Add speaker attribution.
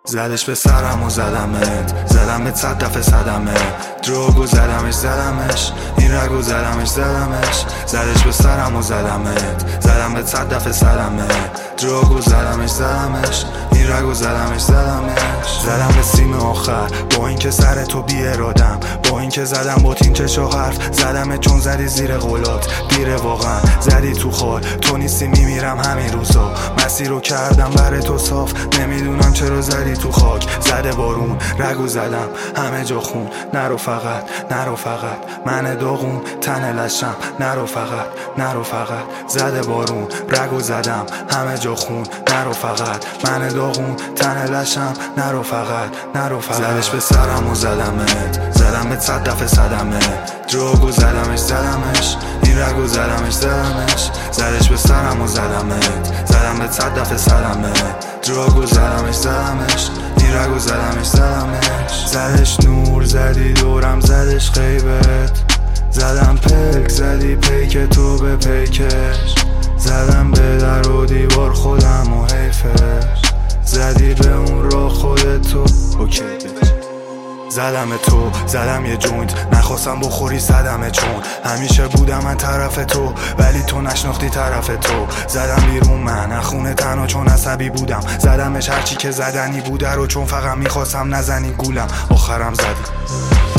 Speaker 1: زدش به سرم و زدمت، زدم به 100 دفعه صدمه. دروگو زدمش این رگو زدمش زدش به سرم و زدمت، زدم به 100 دفعه صدمه. دروگو زدمش این رگو زدمش زدم به سیم آخر، با اینکه سر تو بی ارادم، با اینکه زدم با تین چش و حرف، زدمت چون زدی زیر قولات. دیره واقعا زدی تو خال، تو نیستی میمیرم همین روزا. مسیر رو کردم برای تو صاف، نمیدونم چرا زدی تو خاک. زده بارون رگو زدم همه جا خون، نرو فقط من داغون تن لشم. نرو فقط زده بارون رگو زدم همه جا خون، نرو فقط من داغون تن لشم. نرو فقط زدش به سرم و زدمت، زدم به 100 دفعه صدمه. دروگو زدمش این رگو زدمش زدش به سرم و زدمت، زدم به 100 دفعه صدمه. دروگو زدمش این رگو زدمش زدش نور زدی دورم، زدش غیبت. زدم پلک زدی پیک تو به پیکش، زدم به در و دیوار خودم و حیفش. زدی به اون راه خودتو اوکی زدم تو، زدم یه جوینت نخواستم بخوری صدمه، چون همیشه بودم من طرف تو ولی تو نشناختی طرف تو. زدم بیرون من خونه تنها چون عصبی بودم، زدمش هرچی که زدنی بوده رو چون فقط میخواستم نزنی گولم. آخرم زدی